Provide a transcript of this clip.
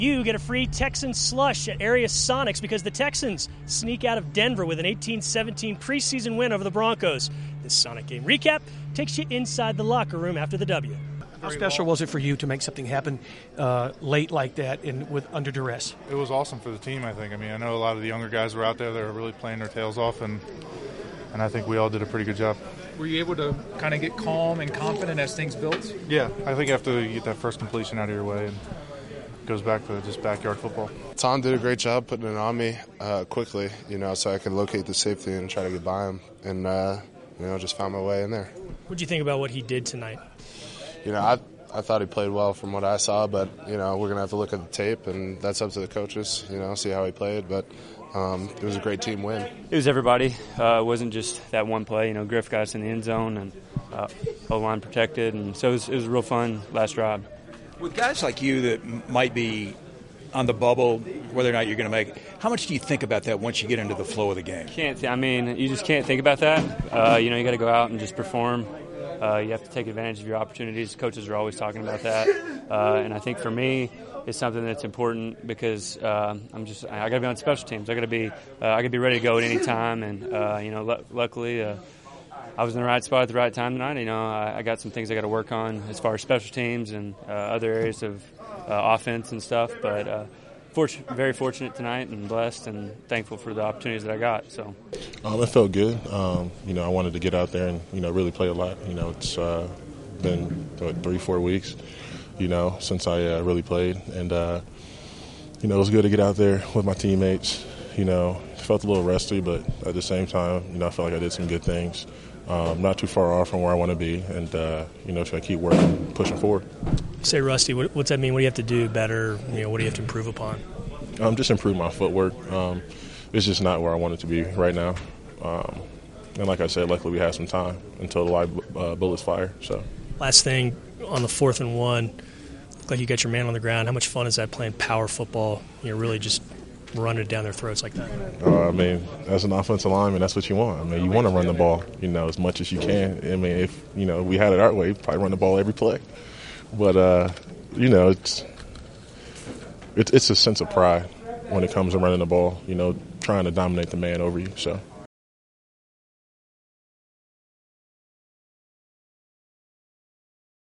You get a free Texans slush at Area Sonics because the Texans sneak out of Denver with an 18-17 preseason win over the Broncos. This Sonic game recap takes you inside the locker room after the W. How special was it for you to make something happen late like that under duress? It was awesome for the team, I think. I mean, I know a lot of the younger guys were out there. They were really playing their tails off, and I think we all did a pretty good job. Were you able to kind of get calm and confident as things built? Yeah, I think after you get that first completion out of your way, and it goes back to just backyard football. Tom did a great job putting it on me quickly, so I could locate the safety and try to get by him, and just found my way in there. What did you think about what he did tonight? I thought he played well from what I saw, but we're gonna have to look at the tape, and that's up to the coaches. See how he played, but it was a great team win. It was everybody. It wasn't just that one play. Griff got us in the end zone, and O-line protected, and so it was a real fun last drive. With guys like you that might be on the bubble, whether or not you're going to make it, how much do you think about that once you get into the flow of the game? You just can't think about that. You got to go out and just perform. You have to take advantage of your opportunities. Coaches are always talking about that, and I think for me, it's something that's important because I got to be on special teams. I got to be ready to go at any time, and luckily I was in the right spot at the right time tonight. I got some things I got to work on as far as special teams and other areas of offense and stuff, but. Very fortunate tonight and blessed and thankful for the opportunities that I got. So, it felt good. I wanted to get out there and really play a lot. It's been 3-4 weeks, since I really played, and it was good to get out there with my teammates. Felt a little rusty, but at the same time, I felt like I did some good things. Not too far off from where I want to be, and try to keep working, pushing forward. Say rusty, what's that mean? What do you have to do better? What do you have to improve upon? Just improve my footwork. It's just not where I want it to be right now. And like I said, luckily we have some time until the live bullets fire. So, last thing on the 4th and 1, looked like you got your man on the ground. How much fun is that playing power football? Really just running it down their throats like that? As an offensive lineman, that's what you want. You want to run the ball, as much as you can. If we had it our way, we'd probably run the ball every play. But it's a sense of pride when it comes to running the ball. Trying to dominate the man over you. So.